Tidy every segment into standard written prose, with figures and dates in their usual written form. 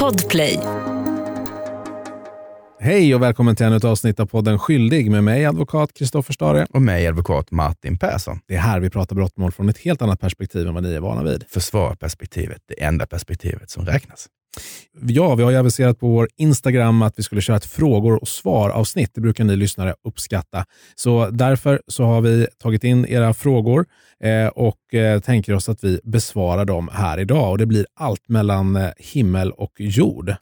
Podplay. Hej och välkommen till ett avsnitt av podden Skyldig med mig, advokat Kristoffer Stare. Och mig, advokat Martin Persson. Det är här vi pratar brottmål från ett helt annat perspektiv än vad ni är vana vid. Försvarperspektivet, det enda perspektivet som räknas. Ja, vi har ju aviserat på vår Instagram att vi skulle köra ett frågor- och svar-avsnitt. Det brukar ni lyssnare uppskatta. Så därför så har vi tagit in era frågor och tänker oss att vi besvarar dem här idag. Och det blir allt mellan himmel och jord.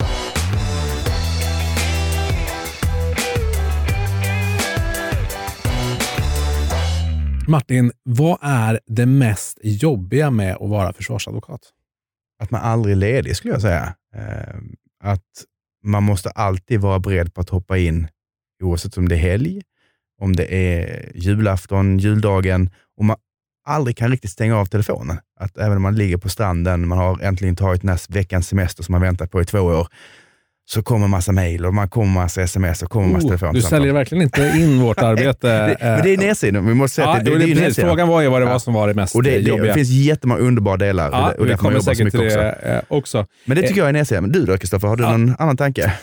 Martin, vad är det mest jobbiga med att vara försvarsadvokat? Att man aldrig är ledig, skulle jag säga. Att man måste alltid vara beredd på att hoppa in, oavsett om det är helg, om det är julafton, juldagen, och man aldrig kan riktigt stänga av telefonen. Att även om man ligger på stranden, man har äntligen tagit nästa veckans semester som man väntat på i 2 år, så kommer massa mejl och man kommer massa sms och kommer massa telefon. Du säljer verkligen inte in vårt arbete. Men det är nedsidan. Vi måste säga att det är nedsidan. Frågan var ju vad det var som var det mest jobbiga. Det finns jättemånga underbara delar. Ja, och vi kommer säkert till det också. Men det tycker jag är nedsidan. Men du då, Kristoffer, har du någon annan tanke?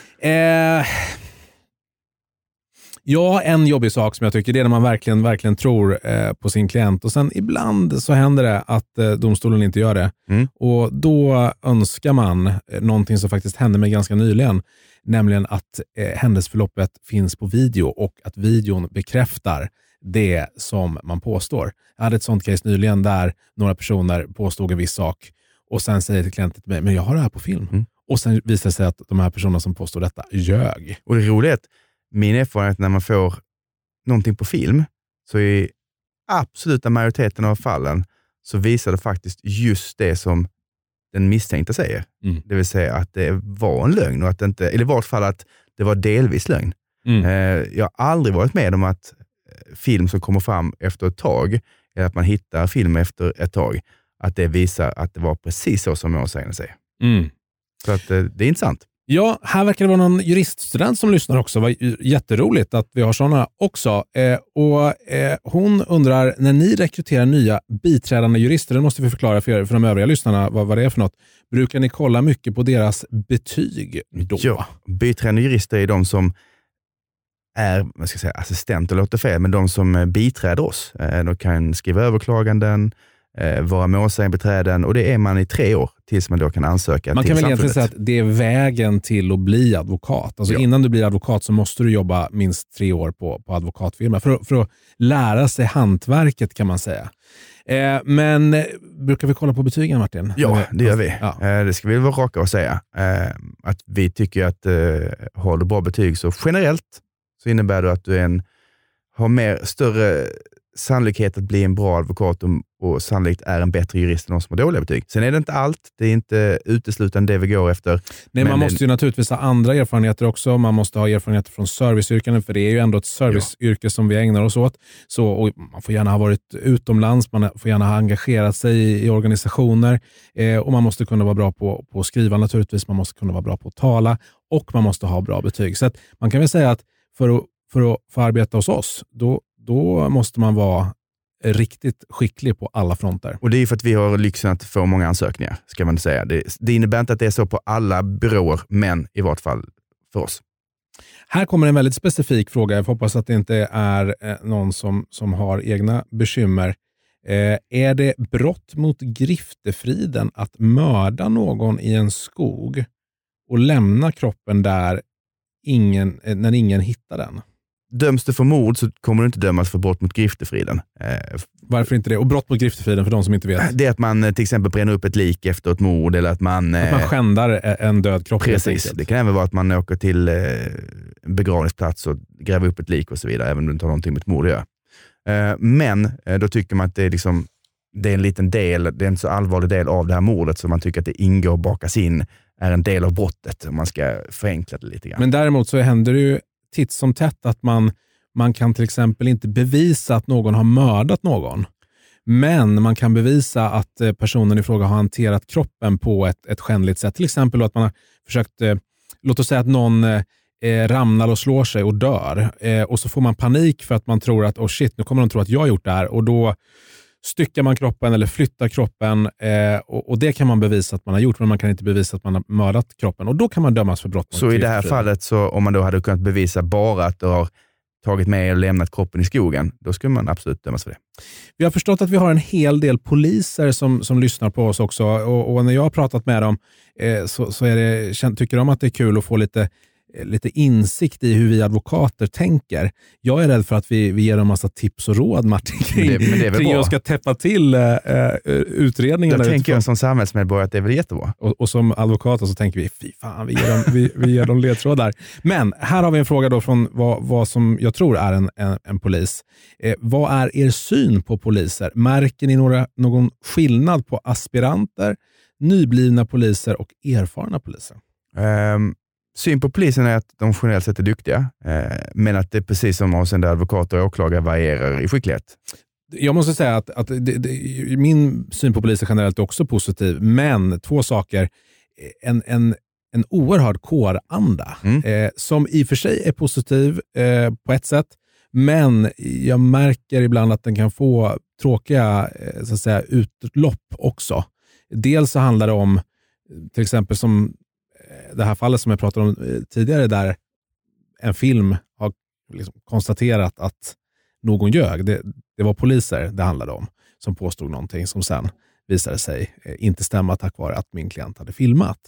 Ja, en jobbig sak som jag tycker, det är när man verkligen tror på sin klient. Och sen ibland så händer det att domstolen inte gör det. Och då önskar man någonting som faktiskt hände mig ganska nyligen. Nämligen att händelseförloppet finns på video och att videon bekräftar det som man påstår. Jag hade ett sånt case nyligen där några personer påstod en viss sak och sen säger till klienten till mig, men jag har det här på film. Och sen visar det sig att de här personerna som påstår detta ljög. Och det roliga är att min erfarenhet när man får någonting på film, så i absoluta majoriteten av fallen så visar det faktiskt just det som den misstänkta säger. Det vill säga att det var en lögn och att det inte, eller i vart fall att det var delvis lögn. Jag har aldrig varit med om att film som kommer fram efter ett tag, eller att man hittar film efter ett tag, att det visar att det var precis så som målsägaren säger. Så att det är intressant. Ja, här verkar det vara någon juriststudent som lyssnar också. Det var jätteroligt att vi har sådana också. Hon undrar, när ni rekryterar nya biträdande jurister, det måste vi förklara för de övriga lyssnarna vad det är för något. Brukar ni kolla mycket på deras betyg då? Ja, biträdande jurister är de som är, vad ska jag säga, assistent, och låter fel, men de som biträder oss. De kan skriva överklaganden, vara målsägandebiträden, och det är man i 3 år tills man då kan ansöka. Man kan väl egentligen säga att det är vägen till att bli advokat. Alltså innan du blir advokat så måste du jobba minst 3 år på advokatfirma för att lära sig hantverket, kan man säga. Men brukar vi kolla på betygen, Martin? Ja, det gör vi. Ja. Det ska vi vara raka och säga. Att vi tycker att har du bra betyg så generellt så innebär det att du har större sannolikhet att bli en bra advokat och sannolikt är en bättre jurist än de som har dåliga betyg. Sen är det inte allt. Det är inte uteslutande det vi går efter. Nej, man måste ju naturligtvis ha andra erfarenheter också. Man måste ha erfarenheter från serviceyrken, för det är ju ändå ett serviceyrke som vi ägnar oss åt. Och man får gärna ha varit utomlands, man får gärna ha engagerat sig i organisationer, och man måste kunna vara bra på att skriva naturligtvis. Man måste kunna vara bra på att tala och man måste ha bra betyg. Så att man kan väl säga att för att få arbeta hos oss, då måste man vara riktigt skicklig på alla fronter. Och det är för att vi har lyxen att få många ansökningar, ska man säga. Det innebär inte att det är så på alla byråer, men i vart fall för oss. Här kommer en väldigt specifik fråga. Jag hoppas att det inte är någon som har egna bekymmer. Är det brott mot griftefriden att mörda någon i en skog och lämna kroppen där när ingen hittar den? Döms du för mord så kommer du inte dömas för brott mot griftefriden. Varför inte det? Och brott mot griftefriden, för de som inte vet. Det är att man till exempel bränner upp ett lik efter ett mord, eller att man skändar en död kropp. Precis. Det kan även vara att man åker till en begravningsplats och gräver upp ett lik och så vidare, även om det inte har någonting med ett mord att göra. Men då tycker man att det är en liten del, det är en så allvarlig del av det här mordet, så man tycker att det ingår och bakas in, är en del av brottet, om man ska förenkla det lite grann. Men däremot så händer det ju titt som tätt att man kan till exempel inte bevisa att någon har mördat någon. Men man kan bevisa att personen i fråga har hanterat kroppen på ett skändligt sätt. Till exempel att man har försökt, låt oss säga att någon ramlar och slår sig och dör. Och så får man panik för att man tror att, oh shit, nu kommer de tro att jag har gjort det här. Och då styckar man kroppen eller flyttar kroppen och det kan man bevisa att man har gjort, men man kan inte bevisa att man har mördat kroppen och då kan man dömas för brott. Så i det här fallet, så om man då hade kunnat bevisa bara att du har tagit med och lämnat kroppen i skogen, då skulle man absolut dömas för det. Vi har förstått att vi har en hel del poliser som lyssnar på oss också och när jag har pratat med dem så är det, tycker de att det är kul att få lite insikt i hur vi advokater tänker. Jag är rädd för att vi ger dem massa tips och råd, Martin, kring jag ska täppa till utredningarna. Då tänker jag som samhällsmedborgare att det är väl jättebra. Och som advokater så tänker vi, fy fan, vi ger dem ledtrådar. Men här har vi en fråga då från vad som jag tror är en polis. Vad är er syn på poliser? Märker ni någon skillnad på aspiranter, nyblivna poliser och erfarna poliser? Syn på polisen är att de generellt sett är duktiga, men att det precis som avseende advokater och åklagare varierar i skicklighet. Jag måste säga att min syn på polisen generellt är också positiv, men två saker. En oerhörd kåranda som i och för sig är positiv på ett sätt, men jag märker ibland att den kan få tråkiga så att säga, utlopp också. Dels så handlar det om till exempel som det här fallet som jag pratade om tidigare där en film har liksom konstaterat att någon ljög. Det var poliser det handlade om som påstod någonting som sen visade sig inte stämma tack vare att min klient hade filmat.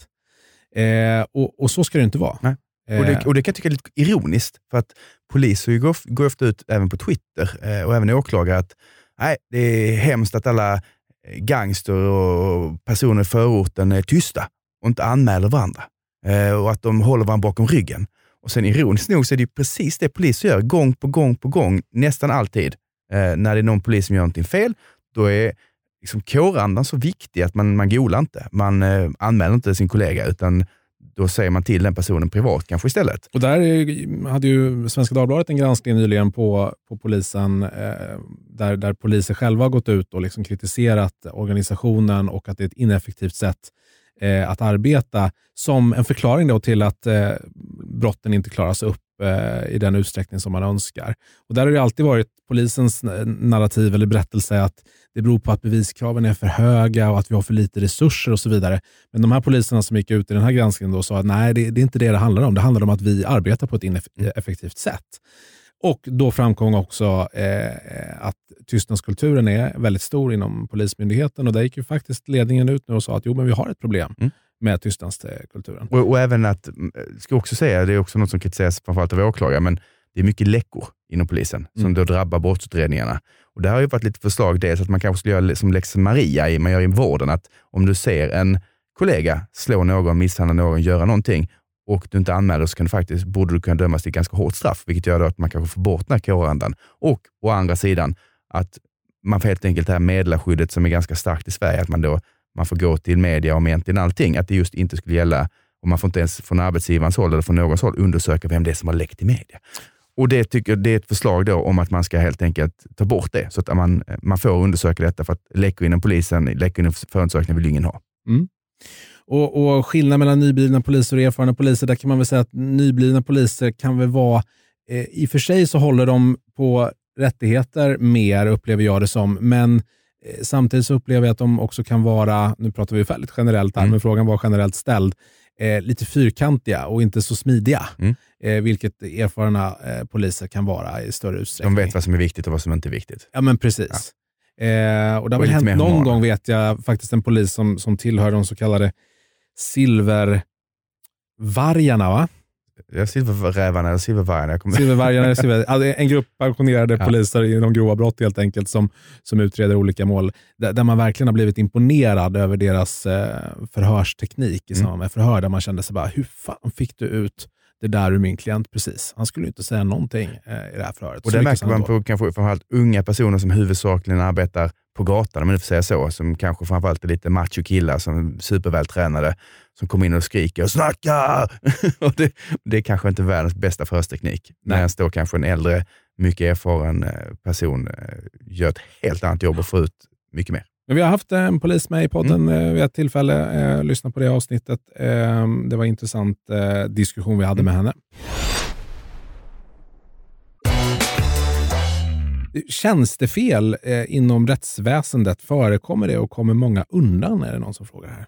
Och så ska det inte vara. Nej. Och det kan jag tycka är lite ironiskt för att poliser går ofta ut även på Twitter och även åklagare att nej, det är hemskt att alla gangster och personer i förorten är tysta och inte anmäler varandra. Och att de håller varandra bakom ryggen. Och sen ironiskt nog så är det ju precis det poliser gör gång på gång, nästan alltid. När det är någon polis som gör någonting fel, då är liksom kårandan så viktig att man golar inte. Man anmäler inte sin kollega utan då säger man till den personen privat kanske istället. Och där hade ju Svenska Dagbladet en granskning nyligen på polisen där poliser själva har gått ut och liksom kritiserat organisationen och att det är ett ineffektivt sätt att arbeta som en förklaring då till att brotten inte klaras upp i den utsträckning som man önskar. Och där har det alltid varit polisens narrativ eller berättelse att det beror på att beviskraven är för höga och att vi har för lite resurser och så vidare. Men de här poliserna som gick ut i den här granskningen då sa att nej, det är inte det handlar om. Det handlar om att vi arbetar på ett ineffektivt sätt. Och då framkom också att tystnadskulturen är väldigt stor inom polismyndigheten och där gick ju faktiskt ledningen ut nu och sa att jo, men vi har ett problem med tystnadskulturen. Och även att, ska också säga, det är också något som kritiseras framförallt av åklagare, men det är mycket läckor inom polisen som då drabbar brottsutredningarna. Och det har ju varit lite förslag dels att man kanske skulle göra som Lex Maria man gör i vården, att om du ser en kollega slå någon, misshandla någon, göra någonting och du inte anmäler så borde du kunna dömas till ganska hårt straff, vilket gör då att man kanske får bort den här kårandan. Och å andra sidan att man får helt enkelt det här meddelarskyddet som är ganska starkt i Sverige, att man får gå till media om egentligen allting, att det just inte skulle gälla, och man får inte ens från arbetsgivarens håll eller från någons håll undersöka vem det är som har läckt i media. Och det är ett förslag då om att man ska helt enkelt ta bort det, så att man får undersöka detta, för att läckor inom polisen, läckor inom förundersökningen vill ingen ha. Mm. Och skillnad mellan nyblivna poliser och erfarna poliser, där kan man väl säga att nyblivna poliser kan väl vara, i och för sig så håller de på rättigheter mer, upplever jag det som, men samtidigt så upplever jag att de också kan vara, nu pratar vi väldigt generellt här, men frågan var generellt ställd, lite fyrkantiga och inte så smidiga, vilket erfarna poliser kan vara i större utsträckning. De vet vad som är viktigt och vad som inte är viktigt. Ja, men precis. Ja. Och det har väl hänt någon gång, vet jag, faktiskt en polis som tillhör de så kallade silvervargarna, va? Ja, silverrävarna eller silvervargarna. Silvervargarna, alltså en grupp pensionerade poliser inom grova brott helt enkelt som utreder olika mål. Där man verkligen har blivit imponerad över deras förhörsteknik i samband med förhör, där man kände sig bara, hur fan fick du ut det där ur min klient precis? Han skulle inte säga någonting i det här förhöret. Och det märker man på kanske framförallt unga personer som huvudsakligen arbetar på gatan, om man får säga så, som kanske framförallt är lite macho killar som är supervältränade, som kommer in och skriker och snackar. Och det är kanske inte världens bästa förhörsteknik. När står kanske en äldre, mycket erfaren person gör ett helt annat jobb och får ut mycket mer. Men vi har haft en polis med i podden vid ett tillfälle. Lyssna på det avsnittet. Det var en intressant diskussion vi hade med henne. Tjänstefel inom rättsväsendet, förekommer det och kommer många undan? Är det någon som frågar här?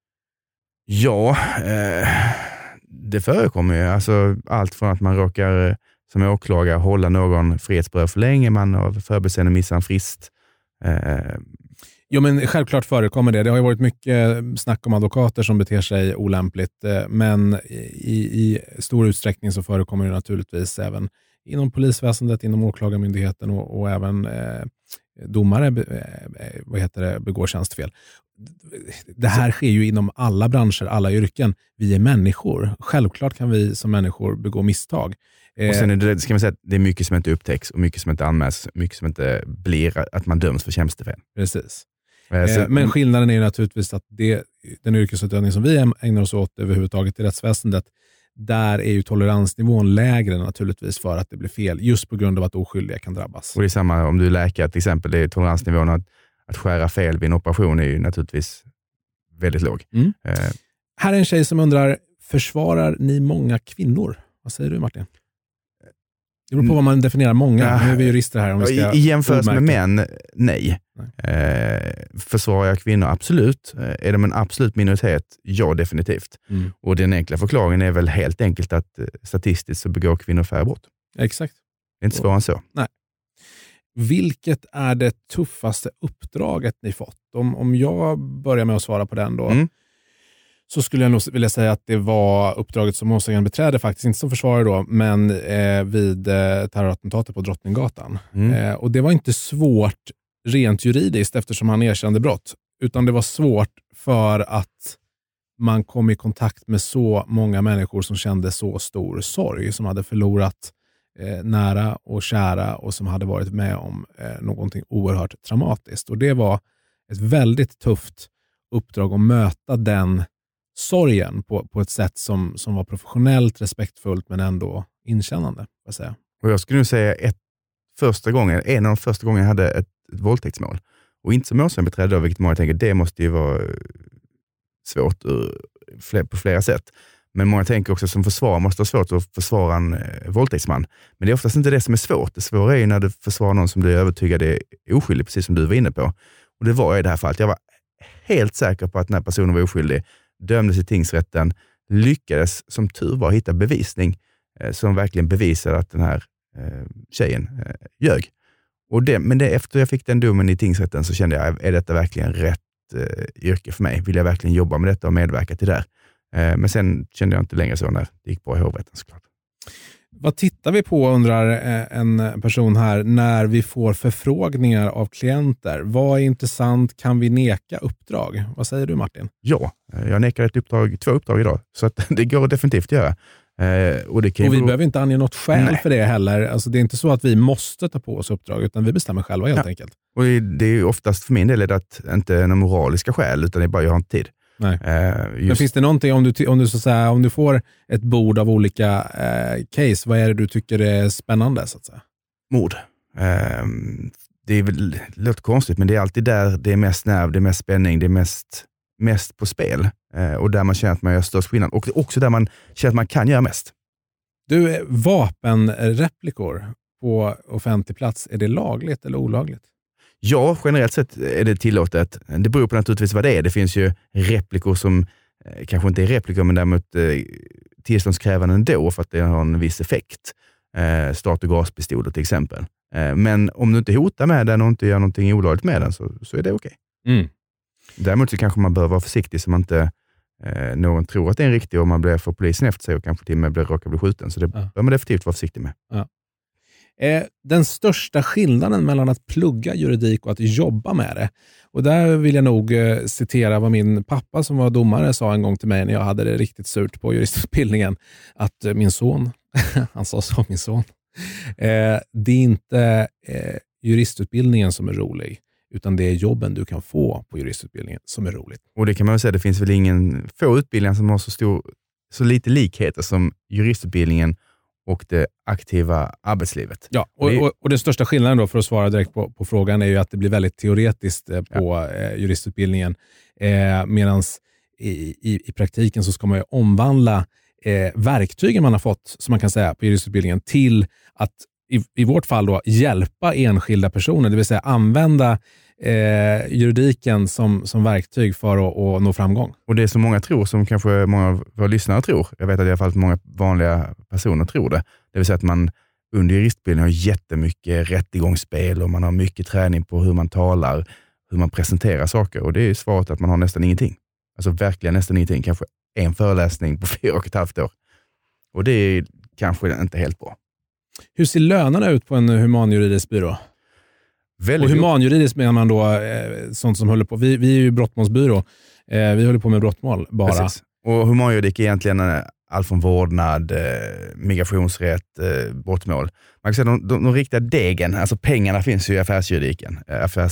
Ja, det förekommer ju. Alltså, allt från att man råkar som åklagare hålla någon frihetsberövad för länge, man av förbiseende missar en frist. Jo, men självklart förekommer det. Det har ju varit mycket snack om advokater som beter sig olämpligt, men i stor utsträckning så förekommer det naturligtvis även inom polisväsendet, inom åklagarmyndigheten och även domare begår tjänstefel. Det här sker ju inom alla branscher, alla yrken. Vi är människor. Självklart kan vi som människor begå misstag. Och sen är det, ska man säga, det är mycket som inte upptäcks och mycket som inte anmäls, mycket som inte blir att man döms för tjänstefel. Precis. Men skillnaden är ju naturligtvis att den yrkesutövning som vi ägnar oss åt överhuvudtaget i rättsväsendet, där är ju toleransnivån lägre naturligtvis för att det blir fel, just på grund av att oskyldiga kan drabbas. Och det är samma om du är läkare till exempel, det är toleransnivån att skära fel vid en operation är ju naturligtvis väldigt låg. Här är en tjej som undrar, försvarar ni många kvinnor? Vad säger du, Martin? Det beror på vad man definierar många. Nu är vi jurister här. Om vi ska I jämförelse med män, nej. Försvarar jag kvinnor? Absolut. Är de en absolut minoritet? Ja, definitivt. Och den enkla förklaringen är väl helt enkelt att statistiskt så begår kvinnor färre brott. Exakt. Det är inte svårare än så. Nej. Vilket är det tuffaste uppdraget ni fått? Om jag börjar med att svara på den då, så skulle jag nog vilja säga att det var uppdraget som målsägandebiträde, faktiskt inte som försvarare då, men vid terrorattentatet på Drottninggatan. Och det var inte svårt rent juridiskt eftersom han erkände brott, utan det var svårt för att man kom i kontakt med så många människor som kände så stor sorg, som hade förlorat nära och kära och som hade varit med om någonting oerhört traumatiskt. Och det var ett väldigt tufft uppdrag att möta den sorgen på ett sätt som var professionellt, respektfullt men ändå inkännande. Säga. Och jag skulle nu säga en av de första gångerna jag hade ett våldtäktsmål. Och inte som målsägandebiträde då, vilket många tänker, det måste ju vara svårt på flera sätt. Men många tänker också som försvarare måste vara svårt att försvara en våldtäktsman. Men det är oftast inte det som är svårt. Det svåra är ju när du försvarar någon som du är övertygad är oskyldig, precis som du var inne på. Och det var jag i det här fallet. Jag var helt säker på att den här personen var oskyldig. Dömdes i tingsrätten. Lyckades som tur var hitta bevisning som verkligen bevisade att den här tjejen ljög. Men efter jag fick den domen i tingsrätten så kände jag, är detta verkligen rätt yrke för mig? Vill jag verkligen jobba med detta och medverka till det här? Men sen kände jag inte längre så när det gick bra i hovrätten såklart. Vad tittar vi på, undrar en person här, när vi får förfrågningar av klienter? Vad är intressant? Kan vi neka uppdrag? Vad säger du, Martin? Ja, jag nekar 2 uppdrag idag. Så att det går definitivt att göra. Och vi behöver inte ange något skäl för det heller. Alltså, det är inte så att vi måste ta på oss uppdrag, utan vi bestämmer själva helt enkelt. Och det är ju oftast för min del är det att inte några moraliska skäl, utan det är bara jag har inte tid. Nej. Men finns det någonting, om du får ett bord av olika case, vad är det du tycker är spännande så att säga? Mord. Det är väl lite konstigt, men det är alltid där det är mest nerv, det är mest spänning, det är mest på spel. Och där man känner att man gör störst skillnad. Och också där man känner att man kan göra mest. Du, vapenreplikor på offentlig plats, är det lagligt eller olagligt? Ja, generellt sett är det tillåtet. Det beror på naturligtvis vad det är. Det finns ju replikor som kanske inte är replikor, men däremot tillståndskrävande ändå för att det har en viss effekt. Start- och gaspistoler till exempel. Men om du inte hotar med den och inte gör någonting olagligt med den så är det okej. Däremot så kanske man bör vara försiktig så man inte någon tror att det är en riktig och man blir för polisen efter sig och kanske till och med råkar bli skjuten. Så det bör man definitivt vara försiktig med. Ja. Den största skillnaden mellan att plugga juridik och att jobba med det. Och där vill jag nog citera vad min pappa som var domare sa en gång till mig när jag hade det riktigt surt på juristutbildningen. Att min son, han sa så, min son, det är inte juristutbildningen som är rolig, utan det är jobben du kan få på juristutbildningen som är roligt. Och det kan man väl säga, det finns väl ingen få utbildningar som har så lite likheter som juristutbildningen och det aktiva arbetslivet. Ja, och den största skillnaden då, för att svara direkt på frågan, är ju att det blir väldigt teoretiskt på juristutbildningen. Medan i praktiken så ska man ju omvandla verktygen man har fått, som man kan säga, på juristutbildningen till att i vårt fall då hjälpa enskilda personer, det vill säga använda juridiken som verktyg för att nå framgång. Och det är som många tror, som kanske många av våra lyssnare tror, jag vet att i alla fall många vanliga personer tror det vill säga att man under juristutbildningen har jättemycket rättegångsspel och man har mycket träning på hur man talar, hur man presenterar saker, och det är svaret att man har nästan ingenting. Alltså verkligen nästan ingenting, kanske en föreläsning på 4,5 år. Och det är kanske inte helt bra. Hur ser lönerna ut på en humanjuridisk byrå? Och humanjuridiskt menar man då sånt som håller på. Vi är ju brottmålsbyrå. Vi håller på med brottmål bara. Precis. Och humanjuridik är egentligen allt från vårdnad, migrationsrätt, brottmål. Man kan säga de riktiga degen, alltså pengarna finns ju i affärsjuridiken.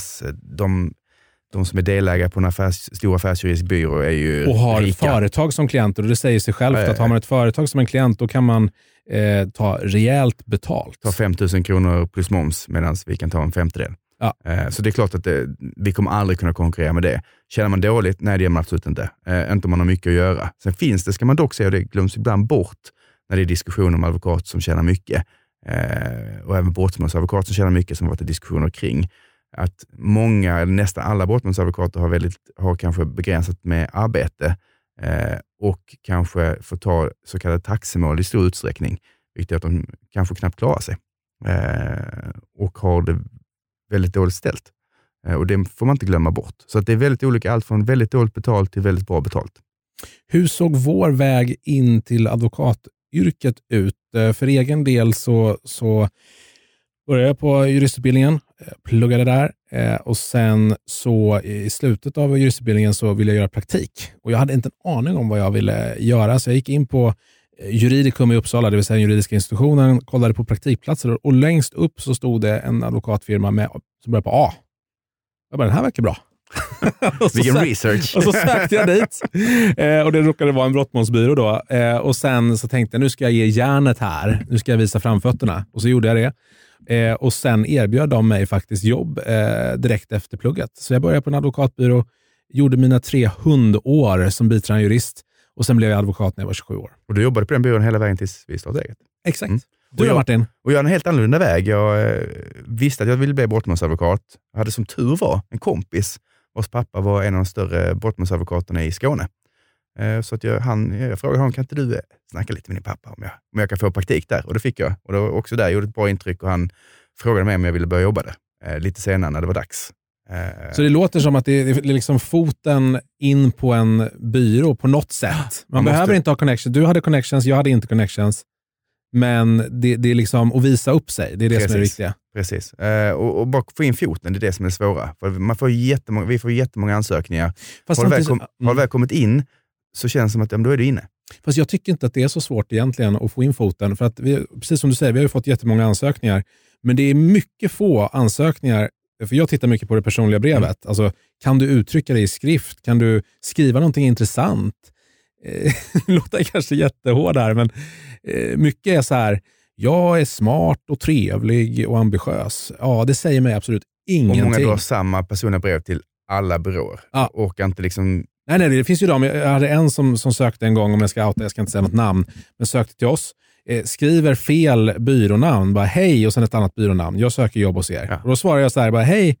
De som är delägare på en stor affärsjuridisk byrå är ju och har rika. Företag som klienter, och det säger sig självt att har man ett företag som en klient, då kan man ta rejält betalt. Ta 5 000 kronor plus moms, medan vi kan ta en 50-del. Ja. Så det är klart att vi kommer aldrig kunna konkurrera med det. Känner man dåligt? Nej, det gör man absolut inte. Inte om man har mycket att göra. Sen finns det, ska man dock säga, och det glöms ibland bort när det är diskussioner om advokat som tjänar mycket. Och även brottmålsadvokat som tjänar mycket, som varit diskussioner kring. Att många, nästan alla brottmålsadvokater har kanske begränsat med arbete och kanske får ta så kallade taxemål i stor utsträckning, vilket gör att de kanske knappt klarar sig och har det väldigt dåligt ställt. Och det får man inte glömma bort. Så att det är väldigt olika, allt från väldigt dåligt betalt till väldigt bra betalt. Hur såg vår väg in till advokatyrket ut? För egen del så började jag på juristutbildningen, pluggade där och sen så i slutet av juristutbildningen så ville jag göra praktik. Och jag hade inte en aning om vad jag ville göra, så jag gick in på Juridicum i Uppsala, det vill säga den juridiska institutionen, kollade på praktikplatser och längst upp så stod det en advokatfirma som började på A. Jag bara, den här verkar bra. Vilken research. Och så sökte jag dit. Och det råkade vara en brottmålsbyrå då. Och sen så tänkte jag, nu ska jag ge järnet här. Nu ska jag visa framfötterna. Och så gjorde jag det. Och sen erbjöd de mig faktiskt jobb direkt efter plugget. Så jag började på en advokatbyrå, gjorde mina 3 hundår som biträdande jurist. Och sen blev jag advokat när jag var 27 år. Och du jobbade på den byrån hela vägen tills vi startade eget. Exakt. Du Martin? Och jag har en helt annorlunda väg. Jag visste att jag ville bli brottmålsadvokat. Jag hade som tur var en kompis vars pappa var en av de större brottmålsadvokaterna i Skåne. Så att jag frågade honom, kan inte du snacka lite med din pappa om jag kan få praktik där? Och det fick jag. Och det var också där, jag gjorde ett bra intryck, och han frågade mig om jag ville börja jobba där. Lite senare när det var dags. Så det låter som att det är liksom foten in på en byrå på något sätt. Man behöver inte ha connections. Du hade connections, jag hade inte connections. Men det är liksom att visa upp sig. Det är det som är det viktiga. Precis. Och bara få in foten, det är det som är svåra. För vi får jättemånga ansökningar. Har du väl kommit in så känns det som att då är du inne. Fast jag tycker inte att det är så svårt egentligen att få in foten. För att precis som du säger, vi har ju fått jättemånga ansökningar. Men det är mycket få ansökningar. För jag tittar mycket på det personliga brevet. Alltså, kan du uttrycka dig i skrift? Kan du skriva någonting intressant? Låter kanske jättehård här, men mycket är så här: jag är smart och trevlig och ambitiös. Ja, det säger mig absolut ingenting. Och många drar samma personliga brev till alla byråer. Ja. Och inte liksom... Nej, det finns ju de. Jag hade en som sökte en gång, om jag ska inte säga något namn, men sökte till oss. Skriver fel byrånamn, bara hej, och sen ett annat byrånamn. Jag söker jobb hos er. Ja. Och då svarar jag så här, bara hej,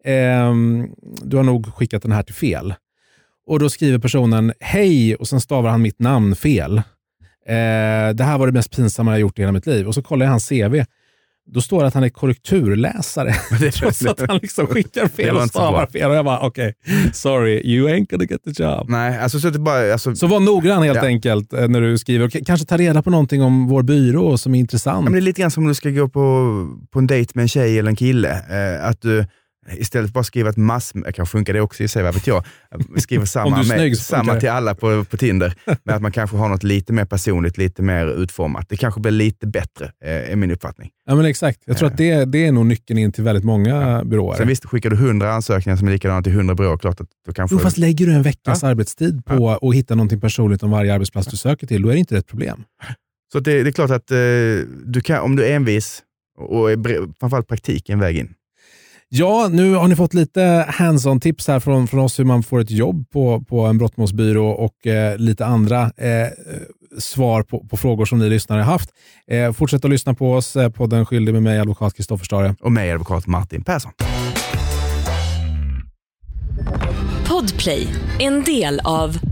du har nog skickat den här till fel. Och då skriver personen hej, och sen stavar han mitt namn fel. Det här var det mest pinsamma jag gjort i hela mitt liv. Och så kollar jag hans CV. Då står det att han är korrekturläsare. Trots att han liksom skickar fel och stavar fel. Och jag bara, okej, sorry, you ain't gonna get the job. Nej, alltså så det bara... Så var noggrann helt enkelt när du skriver. Och kanske ta reda på någonting om vår byrå som är intressant. Ja, men det är lite grann som om du ska gå på en dejt med en tjej eller en kille. Att du istället bara skriva ett kanske funkar det också i sig, vad vet jag. Skriver samma till alla på Tinder. Men att man kanske har något lite mer personligt, lite mer utformat. Det kanske blir lite bättre, är min uppfattning. Ja, men exakt. Jag tror att det är nog nyckeln in till väldigt många byråer. Sen visst, skickar du 100 ansökningar som är likadana till 100 byråer, klart att du kanske... Jo, fast lägger du en veckas arbetstid på att hitta någonting personligt om varje arbetsplats du söker till, då är det inte ett problem. Så det är klart att du kan, om du är envis och framförallt praktik är en väg in. Ja, nu har ni fått lite hands-on tips här från oss hur man får ett jobb på en brottmålsbyrå och lite andra svar på frågor som ni lyssnare har haft. Fortsätt att lyssna på oss, podden Skyldig med mig, advokat Kristoffer Stare. Och mig, advokat Martin Persson. Podplay, en del av